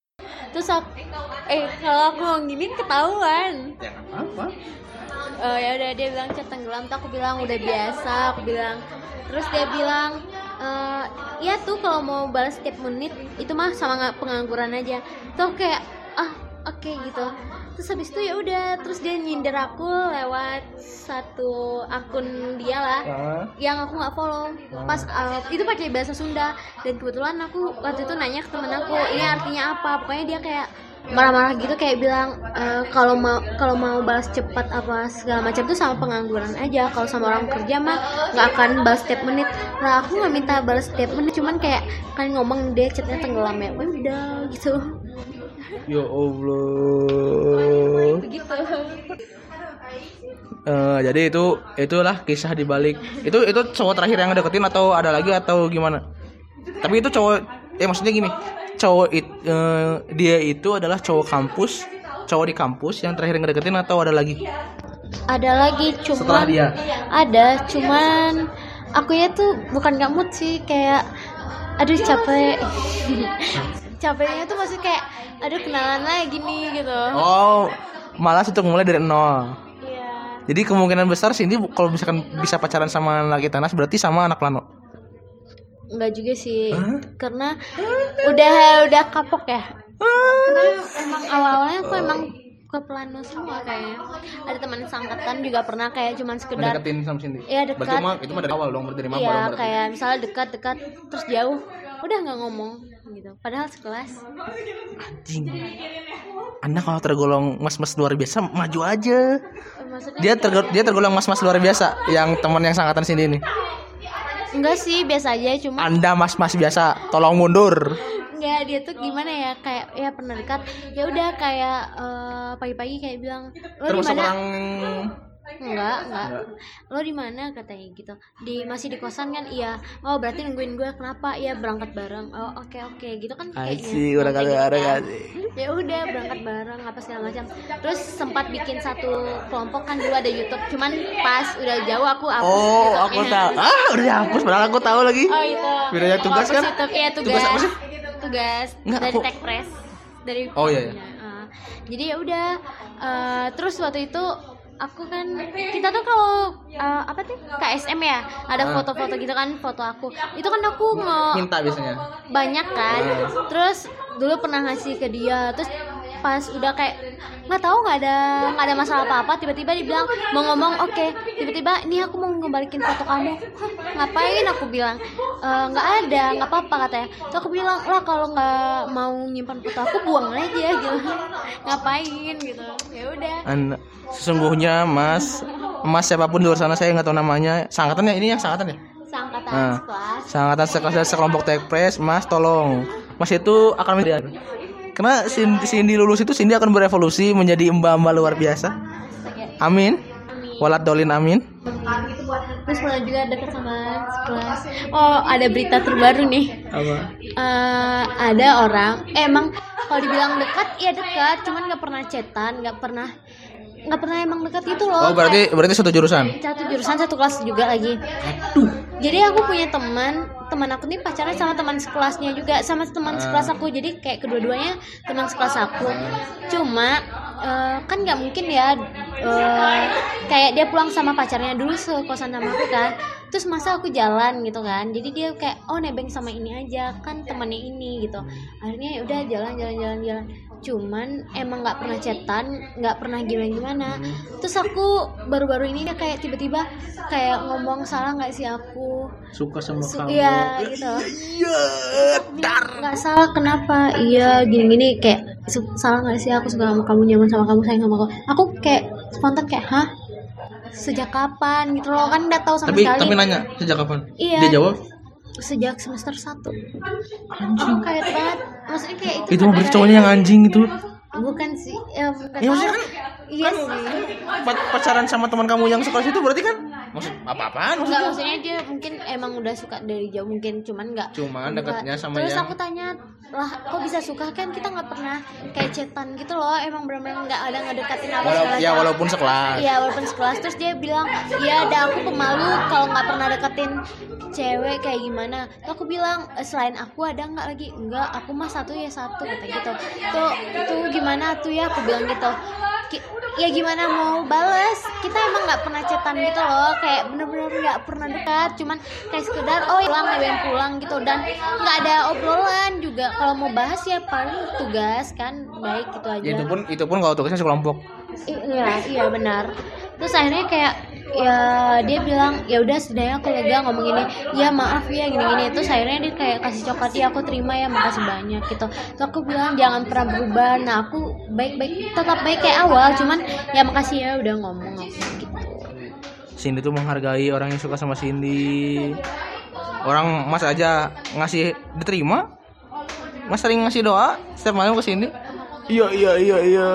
Terus aku, eh kalau aku ngomong gini ketahuan. Ya nggak apa-apa. Oh ya udah, dia bilang cat tenggelam, tuh aku bilang udah biasa, aku bilang. Terus dia bilang eh ya tuh kalau mau balas setiap menit itu mah sama nggak pengangguran aja. Tuh kayak ah oke okay, gitu. Terus habis itu ya udah, terus dia nyindir aku lewat satu akun dia lah Uh. yang aku nggak follow. Pas uh, itu pakai bahasa Sunda, dan kebetulan aku waktu itu nanya ke temen aku ini artinya apa. Pokoknya dia kayak marah-marah gitu, kayak bilang e, kalau mau kalau mau balas cepat apa segala macam tuh sama pengangguran aja, kalau sama orang kerja mah nggak akan balas setiap menit. Nah aku nggak minta balas setiap menit, cuman kayak kan ngomong dia chatnya tenggelam ya udah gitu. Ya Allah. Begitu. Uh, jadi itu itulah kisah di balik itu itu cowok terakhir yang ngedeketin atau ada lagi atau gimana? Tapi itu cowok, eh maksudnya gini, cowok it, uh, dia itu adalah cowok kampus, cowok di kampus yang terakhir ngedeketin atau ada lagi? Ada lagi, cuman setelah dia? Ada, cuman aku ya tuh bukan gak mood sih, kayak aduh capek. Capeknya tuh masih kayak aduh kenalan lagi nih gitu. Oh, malas untuk mulai dari nol. Iya. Jadi kemungkinan besar Cindy kalau misalkan bisa pacaran sama laki Tanas berarti sama anak Lano. Enggak juga sih. Hah? Karena udah udah kapok ya. Karena emang awal-awalnya aku emang ke Plano semua kayaknya. Ada teman sangkatan juga pernah kayak cuman sekedar Ngedeketin sama Cindy. Iya, dekat. Berarti mah itu mah dari awal dong, dari maba iya, dong berarti. kayak misalnya dekat-dekat terus jauh, udah nggak ngomong gitu. Padahal sekelas. Anjing. Anda kalau tergolong mas-mas luar biasa maju aja. Maksudnya Dia tergol- dia tergolong mas-mas luar biasa yang teman yang sangkatan Cindy ini. enggak sih, biasa aja, cuma Anda mas-mas biasa, tolong mundur. enggak, dia tuh gimana ya, kayak ya pernah dekat, ya udah kayak eh, pagi-pagi kayak bilang lo di Termasuk mana? orang Enggak, enggak. Lo di mana katanya gitu. Di masih di kosan kan? Iya. Oh, berarti nungguin gue kenapa? Iya, berangkat bareng. Oh, oke oke. Gitu kan kayaknya. Asik, udah Kayak kali gitu ada kan. kasih. Ya udah berangkat bareng apa segala macam. Terus sempat bikin satu kelompok kan dulu ada YouTube. Cuman pas udah jauh aku hapus Oh, aku YouTube-nya. tahu. Ah, udah dihapus padahal aku tahu lagi. Oh, itu. Bedanya Aku tugas hapus kan? YouTube. Iya, tugas. Tugas apa sih? Tugas Nggak, dari aku- Techpress. Dari Oh, iya, iya. Uh, jadi ya udah uh, terus waktu itu aku kan kita tuh kalau uh, apa tuh K S M ya ada Ah. foto-foto gitu kan, foto aku itu kan aku nge Minta biasanya. banyak kan. Ah. Terus dulu pernah ngasih ke dia, terus pas udah kayak nggak tahu nggak ada nggak ada masalah apa-apa, tiba-tiba dibilang mau ngomong oke, tiba-tiba ini aku mau ngembalikin foto kamu. Hah, ngapain, aku bilang "E, nggak ada, nggak apa-apa katanya. Terus aku bilang lah kalau nggak mau nyimpan foto aku buang aja gitu. Ngapain gitu, ya udah. Anda, sesungguhnya Mas, Mas siapapun di luar sana saya nggak tahu namanya. Sangkatannya ini yang sangkatan ya? Sangkatan Nah, sekelas. Sangkatan sekelas dan sekelompok Techpress, Mas tolong. Mas itu akan menjadi karena Cindy, Cindy lulus itu Cindy akan berevolusi menjadi mbak-mbak luar biasa. Amin. Walat dolin amin. Terus pernah juga deket sama sekelas. Oh, ada berita terbaru nih. Apa? Eh, ada orang eh, emang kalau dibilang dekat ya dekat, cuman nggak pernah chatan, nggak pernah nggak pernah emang dekat gitu loh. Oh, berarti berarti satu jurusan. Satu jurusan, satu kelas juga lagi. Aduh. Jadi aku punya teman, teman aku nih pacaran sama teman sekelasnya juga, sama teman sekelas aku. Jadi kayak kedua-duanya teman sekelas aku. Cuma eh, kan nggak mungkin ya eh, kayak dia pulang sama pacarnya dulu sekosan sama aku kan. Terus masa aku jalan gitu kan. Jadi dia kayak oh nebeng sama ini aja kan temannya ini gitu. Akhirnya ya udah jalan jalan jalan jalan. Cuman emang nggak pernah chatan, nggak pernah gimana gimana. Terus aku baru-baru ini dia kayak tiba-tiba kayak ngomong salah nggak sih aku? Suka sama Su- kamu. Iya gitu. Iya, dar. Nggak salah kenapa? Iya gini-gini kayak su- salah nggak sih aku suka sama kamu, nyaman sama kamu, sayang sama kamu. Aku kayak spontan kayak hah? Sejak kapan gitu loh, kan nggak tahu sama Tapi sekali. tapi nanya sejak kapan? Iya. Dia jawab, Sejak semester satu. anjing. Aku kaget banget. Maksudnya kayak itu. Itu mah berarti sampai cowoknya yang anjing itu. kayak- bukan sih. Ya bukan. Ya maksudnya kan Iya sih. pa- pacaran sama teman kamu yang sekelas itu berarti kan Maksud apa-apaan Enggak, maksudnya? maksudnya dia mungkin emang udah suka dari jauh mungkin, cuman nggak. Cuman nggak- dekatnya sama Terus yang- aku tanya, lah kok bisa suka, kan kita nggak pernah kayak chatan gitu loh, emang benar-benar nggak ada ngedekatin apa Walau, segala ya macam. walaupun sekelas. Iya walaupun sekelas. Terus dia bilang, iya ada aku pemalu kalau nggak pernah deketin cewek kayak gimana. Terus aku bilang, "E, selain aku ada nggak lagi?" Enggak, aku mah satu ya satu kata gitu. Tuh tuh gimana tuh ya, aku bilang gitu. Ki- ya gimana mau balas, kita emang nggak pernah chatan gitu loh, kayak bener-bener nggak pernah dekat, cuman kayak sekedar oh pulang nebeng pulang gitu, dan nggak ada obrolan juga. Kalau mau bahas ya paling tugas kan, baik gitu aja. Ya, itu pun itu pun kalau tugasnya sekelompok. I- iya iya benar. Terus akhirnya kayak ya dia bilang ya udah setidaknya aku lega ngomong gini, ya maaf ya gini-gini. Terus akhirnya dia kayak kasih coklat, ya aku terima ya, makasih banyak gitu. Terus aku bilang jangan pernah berubah. Nah aku baik-baik, tetap baik kayak awal, cuman ya makasih ya udah ngomong aku gitu. Cindy tuh menghargai orang yang suka sama Cindy. Orang Mas aja ngasih diterima. Mas sering ngasih doa setiap malam ke Cindy. Iya iya iya iya.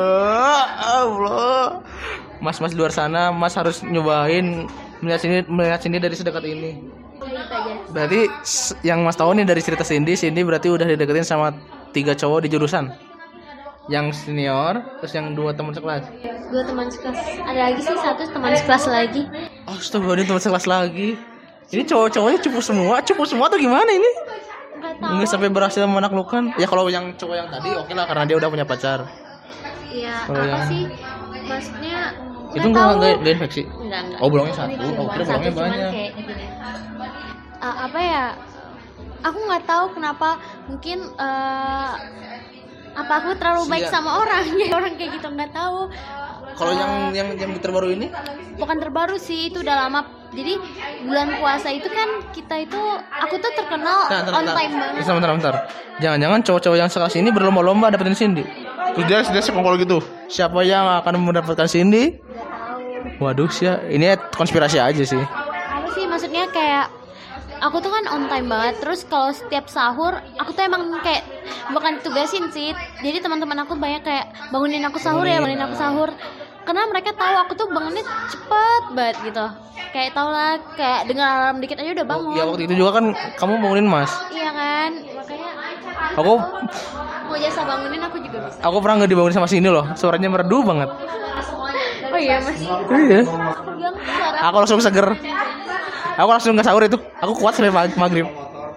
Allah. Mas-mas di luar sana, Mas harus nyobain melihat Cindy, melihat Cindy dari sedekat ini. Gitu aja. Berarti s- yang Mas tahu nih dari cerita Cindy, Cindy berarti udah dideketin sama tiga cowok di jurusan. Yang senior, terus yang dua teman sekelas. Dua teman sekelas, ada lagi sih satu teman sekelas lagi. Astagfirullahaladzim, teman sekelas lagi. Ini cowok-cowoknya cupu semua, cupu semua tuh gimana ini? Nggak tahu. Nggak sampai berhasil menaklukkan. Ya kalau yang cowok yang tadi oke lah karena dia udah punya pacar. Iya Oh, apa yang- sih maksudnya? Itu nggak nggak tahu. nggak nggak infeksi. Enggak, enggak. Oh, bolongnya satu. Cuma Oh, kira satu, bolongnya cuman banyak. kayak gini. Uh, apa ya? Aku nggak tahu kenapa, mungkin uh, apa aku terlalu baik Siap. sama orang ya, orang kayak gitu nggak tahu. Kalau Uh, yang yang yang terbaru ini, bukan terbaru sih, itu udah lama. Jadi bulan puasa itu kan kita itu, aku tuh terkenal Bentar, bentar, on bentar. time banget. Bentar, bentar, bentar. Jangan-jangan cowok-cowok yang sekelas ini berlomba-lomba dapetin Cindy. Terus dia dia sekongkol gitu. Siapa yang akan mendapatkan Cindy? Waduh sih, ini konspirasi aja sih. Apa sih maksudnya, kayak aku tuh kan on time banget. Terus kalau setiap sahur aku tuh emang kayak bukan tugasin sih, jadi teman-teman aku banyak kayak bangunin aku sahur ya, bangunin aku sahur, karena mereka tahu aku tuh bangunnya cepet banget gitu. Kayak tau lah, kayak dengar alarm dikit aja udah bangun. Ya waktu itu juga kan kamu bangunin Mas. Iya kan, makanya Aku mau jasa bangunin aku juga bisa. aku pernah nggak dibangunin sama Cindy loh. Suaranya merdu banget. Oh iya mas, Iya. aku bilang suara Aku langsung seger. Aku langsung nggak sahur itu. Aku kuat sampai mag- maghrib.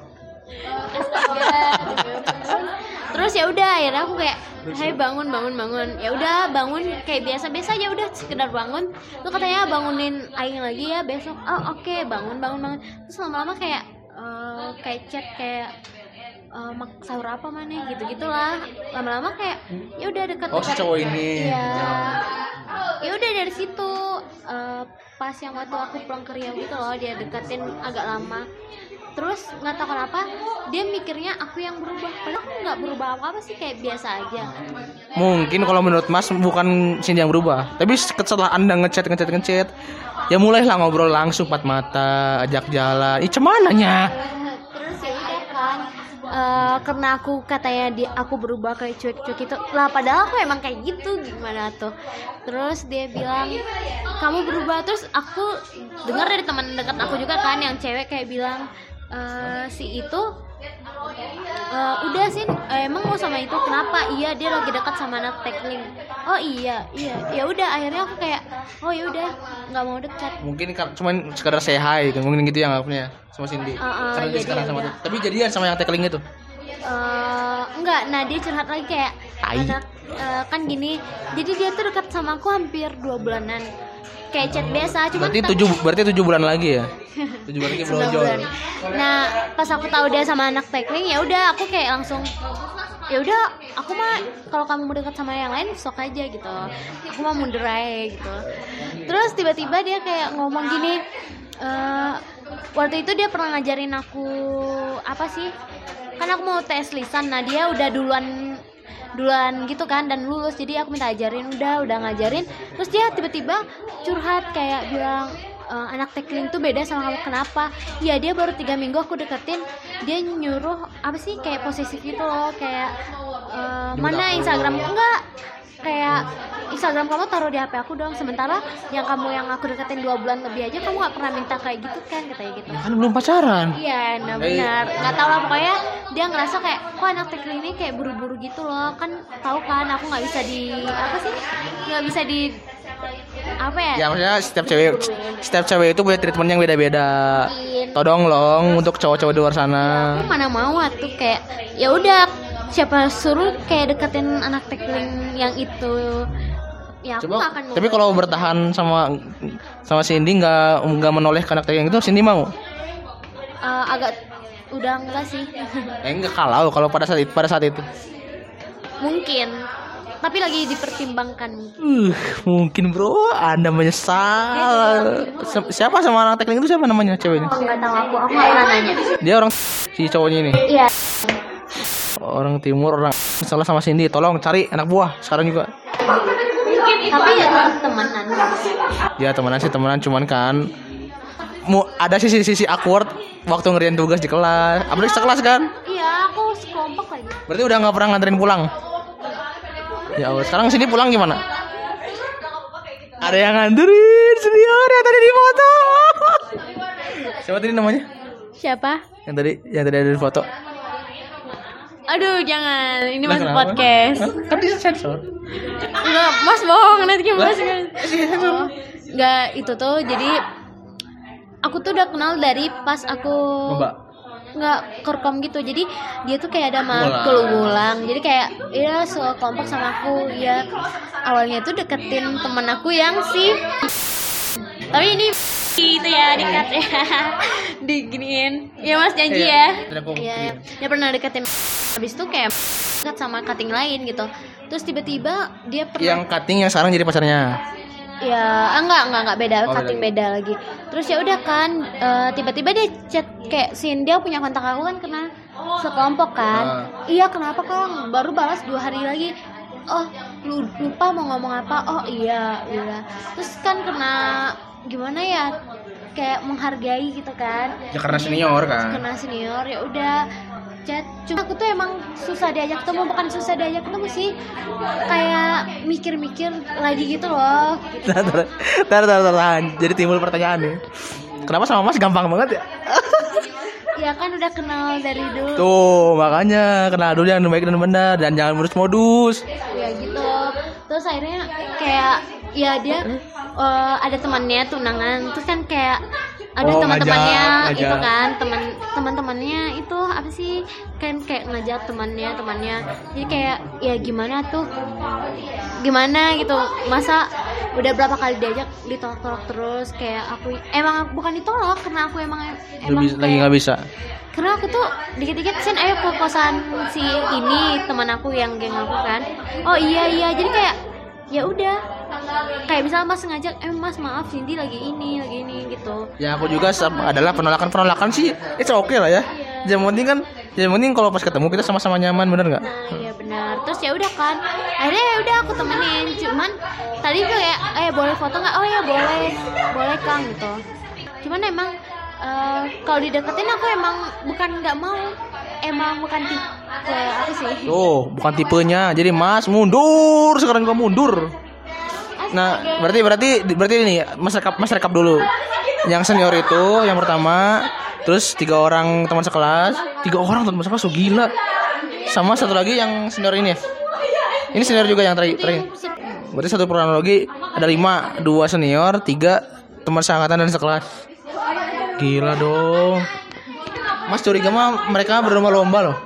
terus ya udah akhirnya aku kayak hai bangun bangun bangun, ya udah bangun kayak biasa-biasa aja, udah sekedar bangun. Terus katanya bangunin Aing lagi ya besok. Oh oke, bangun bangun bangun. Terus lama-lama kayak eh, kayak chat kayak eh, mak sahur apa mana gitu gitulah. Lama-lama kayak ya udah deket. Oh, si cowok ini. Iya. Ya udah dari situ eh, pas yang waktu aku pulang ke Riau gitu loh, dia deketin agak lama. Terus nggak tahu kenapa dia mikirnya aku yang berubah, padahal aku nggak berubah apa-apa sih, kayak biasa aja. Mungkin kalau menurut Mas bukan Cindy yang berubah, tapi setelah Anda ngechat ngechat ngechat, ya mulailah ngobrol langsung empat mata, ajak jalan. Ih, cemananya? Terus ya udah kan, eh, karena aku katanya dia aku berubah kayak cuek-cuek itu lah, padahal aku emang kayak gitu, gimana tuh. Terus dia bilang kamu berubah. Terus aku dengar dari teman dekat aku juga kan yang cewek kayak bilang, eh, si itu eh, udah sih eh, emang mau sama itu kenapa? Iya dia lagi dekat sama anak teknik. Oh iya iya, ya udah akhirnya aku kayak oh ya udah nggak mau dekat. Mungkin ka- cuman sekedar say hi, kan mungkin gitu yang anggapnya sama Cindy. Uh, uh, Karena dia jadi sekarang ya sama udah. tuh. Tapi jadian sama yang tackling itu. Eh, enggak, nah dia curhat lagi kayak Tai. anak eh, kan gini, jadi dia tuh dekat sama aku hampir dua bulanan, kayak chat biasa, cuman Berarti tak- tujuh berarti tujuh bulan lagi ya? Tujuh bulan lagi sembilan brojol. bulan. Nah pas aku tahu dia sama anak tackling, ya udah aku kayak langsung ya udah aku mah kalau kamu mau dekat sama yang lain sok aja gitu, aku mah mundur aja gitu. Terus tiba-tiba dia kayak ngomong gini, eh waktu itu dia pernah ngajarin aku apa sih, kan aku mau tes lisan, nah dia udah duluan duluan gitu kan dan lulus, jadi aku minta ajarin, udah udah ngajarin. Terus dia tiba-tiba curhat kayak bilang, e, anak tackling tuh beda sama kamu, kenapa? Ya dia baru tiga minggu aku deketin, dia nyuruh apa sih kayak posesif gitu loh, kayak e, mana aku. Instagram enggak, kayak Instagram kamu taruh di H P aku dong, sementara yang kamu yang aku deketin dua bulan lebih aja kamu nggak pernah minta kayak gitu kan, katanya gitu. Kan belum pacaran. Iya, nah benar. Nggak tahu lah, pokoknya dia ngerasa kayak kok anak teknik ini kayak buru-buru gitu loh, kan tahu kan aku nggak bisa di apa sih, nggak bisa di apa ya? Ya maksudnya setiap cewek setiap cewek itu punya treatment yang beda-beda. Todong long untuk cowok-cowok di luar sana. Aku mana mau tuh kayak ya udah siapa suruh kayak deketin anak teknik yang itu. Ya aku Coba, nggak akan. tapi kalau bertahan sama sama Cindy nggak nggak menoleh ke anak teknik yang itu, Cindy mau? Uh, agak udah enggak sih. Eh enggak, kalau kalau pada saat itu, pada saat itu. Mungkin, tapi lagi dipertimbangkan. Uh, mungkin bro, Anda menyesal. Se- siapa sama anak teknik itu, siapa namanya ceweknya? Oh, nggak tahu aku, aku nggak pernah nanya. Dia orang si cowoknya ini. Iya. Orang timur, orang salah sama Cindy. Tolong cari anak buah sekarang juga. Tapi ya tetap temenan. Ya temenan sih temenan, cuman kan mu ada sisi-sisi awkward waktu ngerjain tugas di kelas. Apalagi sekelas kan? Iya, aku sekelompok lagi. Berarti udah nggak pernah nganterin pulang. Ya Allah, sekarang sini pulang gimana? Ada yang nganterin senior yang tadi di foto. Siapa tadi namanya? Siapa? Yang tadi yang tadi ada di foto. Aduh, jangan. Ini Lah, masih kenapa? podcast. Hah? Kan dia sensor. Enggak, Mas bohong nanti Mas. Lah, Oh, enggak, itu tuh jadi aku tuh udah kenal dari pas aku Mbak. nggak kerkom gitu, jadi dia tuh kayak ada Ngulang. makul ngulang, jadi kayak ya sekelompok sama aku. Ya awalnya tuh deketin temen aku yang si, tapi ini itu ya dikat ya, diginiin ya Mas, janji Iya, ya. tidak aku Iya, kirim. dia pernah deketin, habis itu kayak dekat sama cutting lain gitu, terus tiba-tiba dia pernah Yang cutting yang sekarang jadi pacarnya. ya enggak enggak enggak beda, Oh, cutting beda. beda lagi. Terus ya udah kan, eh, tiba-tiba dia chat kayak Sin, dia punya kontak aku kan, kena sekelompok kan. Ah. Iya, kenapa Kang? Baru balas dua hari lagi. Oh, lu- lupa mau ngomong apa? Oh iya, iya. Terus kan kena gimana ya? Kayak menghargai gitu kan. Ya karena senior kan. Kena senior, ya udah chat. Cuma aku tuh emang susah diajak ketemu, bukan susah diajak ketemu sih, kayak mikir-mikir lagi gitu loh. Tar, tar, tar, tar, tar, tahan. Jadi timbul pertanyaan nih. Kenapa sama Mas gampang banget ya? Ya kan udah kenal dari dulu. Tuh, makanya kenal dulu yang baik dan benar dan jangan modus-modus. Ya gitu. Terus akhirnya kayak ya dia eh, ada temannya tunangan, terus kan kayak ada Oh, teman-temannya ngajak, itu ngajak. kan, teman teman-temannya itu apa sih, kan kayak ngajak temannya temannya jadi kayak ya gimana tuh, gimana gitu, masa udah berapa kali diajak ditolak-tolak terus. Kayak aku emang bukan ditolak, karena aku emang emang Lebih- lagi kayak- nggak bisa. karena aku tuh dikit-dikit Sin ayo ke kosan si ini teman aku yang geng aku kan. Oh iya iya, jadi kayak ya udah, kayak misalnya Mas ngajak, eh Mas maaf Cindy lagi ini lagi ini gitu. Ya aku juga sam- adalah penolakan-penolakan sih. It's okay lah ya. Yang penting kan, yang penting kalau pas ketemu kita sama-sama nyaman, bener nggak? Nah iya benar. Terus ya udah kan, akhirnya ya udah aku temenin. Cuman tadi tuh kayak eh boleh foto nggak? Oh ya boleh, boleh Kang gitu. Cuman emang eh, kalau dideketin aku emang bukan nggak mau, emang bukan tipe aku sih. Tuh, bukan tipenya. Jadi Mas mundur, sekarang gua mundur. Nah, berarti berarti berarti ini Mas rekap Mas rekap dulu. Yang senior itu yang pertama, terus tiga orang teman sekelas, tiga orang teman sekelas, so gila. Sama satu lagi yang senior ini ya. Ini senior juga yang terakhir. terakhir. Berarti satu kronologi ada lima, dua senior, tiga teman seangkatan dan sekelas. Gila dong. Mas curiga mah mereka berlomba-lomba loh.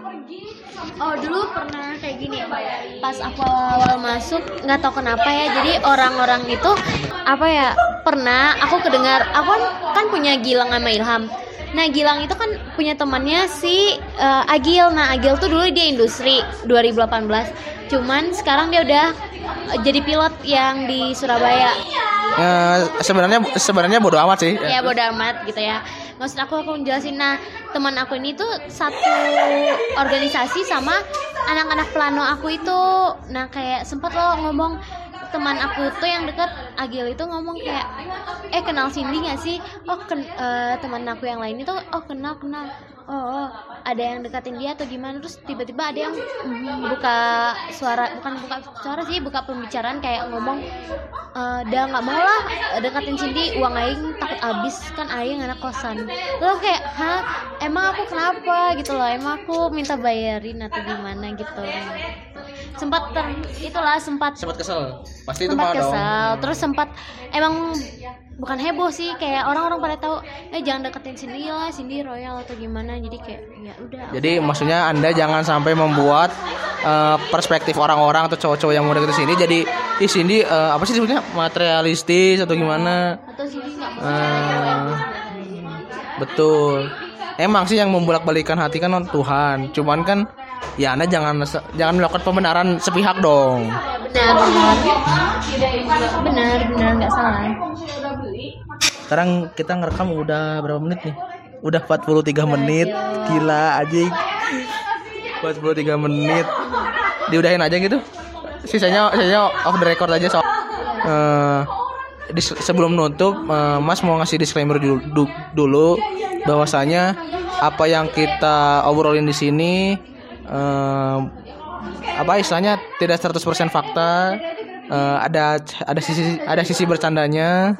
Oh dulu pernah kayak gini, pas aku awal masuk nggak tahu kenapa ya, jadi orang-orang itu apa ya, pernah aku kedengar, aku kan, kan punya Gilang sama Ilham. Nah Gilang itu kan punya temannya si eh, Agil. Nah Agil tuh dulu dia industri dua ribu delapan belas, cuman sekarang dia udah eh, jadi pilot yang di Surabaya. Ya, sebenarnya sebenarnya bodo amat sih. Ya bodo amat gitu ya. Maksud aku aku jelasin, nah teman aku ini tuh satu organisasi sama anak-anak plano aku itu. Nah kayak sempet lo ngomong, teman aku tuh yang deket Agil itu ngomong kayak, eh kenal Cindy gak sih? Oh ken eh, teman aku yang lain itu, oh kenal kenal. Oh, oh ada yang deketin dia atau gimana, terus tiba-tiba ada yang mm, buka suara, bukan buka suara sih, buka pembicaraan kayak ngomong uh, udah nggak mau lah deketin Cindy, uang aing takut habis kan, aing anak kosan. Terus kayak hah emang aku kenapa gitu loh, emang aku minta bayarin atau gimana gitu. Sempat ter itulah sempat sempat kesel pasti itu sempat mah dong. kesal, terus sempat emang bukan heboh sih, kayak orang-orang pada tahu eh jangan deketin Cindy lah, Cindy royal atau gimana, jadi kayak ya udah. Jadi maksudnya Anda jangan sampai membuat uh, perspektif orang-orang atau cowok-cowok yang mau deketin Cindy jadi ih Cindy uh, apa sih disebutnya materialistis atau gimana, Atau Cindy nggak mau uh, betul. Emang sih yang membolak-balikan hati kan Tuhan, cuman kan ya Anda jangan jangan melakukan pembenaran sepihak dong. benar benar benar benar nggak salah. Sekarang kita ngerekam udah berapa menit nih? Udah empat puluh tiga menit. Gila anjing. empat puluh tiga menit. Diudahin aja gitu. Sisanya sisanya off the record aja soal. Uh, dis- sebelum nutup, uh, Mas mau ngasih disclaimer dulu, du- dulu bahwasanya apa yang kita obrolin di sini uh, apa istilahnya tidak seratus persen fakta. Uh, ada ada sisi ada sisi bercandanya.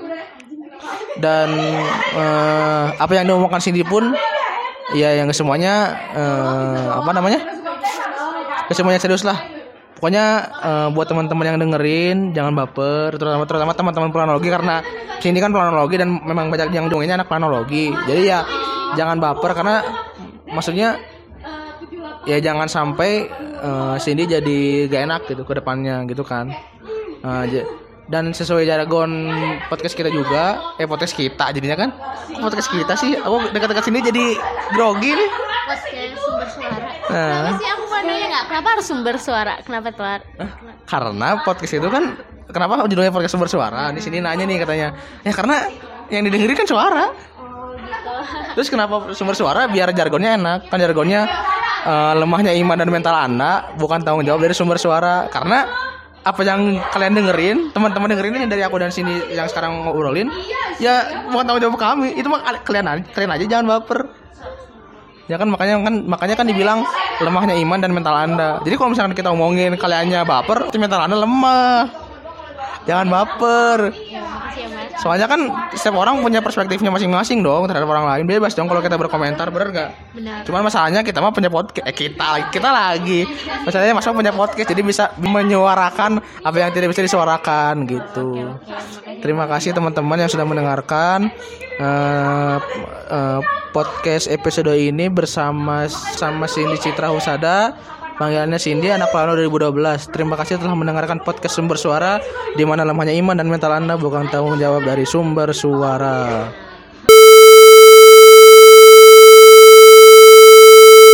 Dan uh, apa yang diomongkan Cindy pun ya yang semuanya uh, apa namanya kesemuanya serius lah. Pokoknya uh, buat teman-teman yang dengerin jangan baper, terutama terutama teman-teman planologi, karena Cindy kan planologi dan memang banyak yang dengernya anak planologi. Jadi ya jangan baper, karena maksudnya ya jangan sampai uh, Cindy jadi gak enak gitu ke depannya gitu kan. Uh, j- Dan sesuai jargon podcast kita juga, eh podcast kita jadinya kan, podcast kita sih, aku dekat-dekat sini jadi grogi nih. Podcast sumber suara. Nah. Kenapa sih aku mau nanya nggak? Kenapa harus sumber suara? Kenapa tuh? Karena podcast itu kan, kenapa judulnya podcast sumber suara? Di sini nanya nih katanya, ya karena yang didengerin kan suara. Oh gitu. Terus kenapa sumber suara? Biar jargonnya enak, kan jargonnya uh, lemahnya iman dan mental Anda bukan tanggung jawab dari sumber suara. Karena apa yang kalian dengerin, teman-teman dengerin ini dari aku dan sini yang sekarang ngobrolin, ya bukan tanggung jawab kami. Itu mah kalian aja, kalian aja jangan baper. Ya kan makanya kan makanya kan dibilang lemahnya iman dan mental Anda. Jadi kalau misalkan kita omongin kaliannya baper, itu mental Anda lemah. Jangan baper. Ya, makasih ya Mas. Soalnya kan setiap orang punya perspektifnya masing-masing dong terhadap orang lain. Bebas dong kalau kita berkomentar, bener gak? Benar. Cuman masalahnya kita mah punya podcast, eh, kita lagi, kita lagi. Masalahnya Mas mah punya podcast, jadi bisa menyuarakan apa yang tidak bisa disuarakan gitu. Terima kasih teman-teman yang sudah mendengarkan uh, uh, podcast episode ini bersama sama Cindy Citra Husada. Panggilannya Cindy, anak Plano dua ribu dua belas. Terima kasih telah mendengarkan podcast Sumber Suara, di mana lemahnya iman dan mental Anda bukan tanggung jawab dari sumber suara.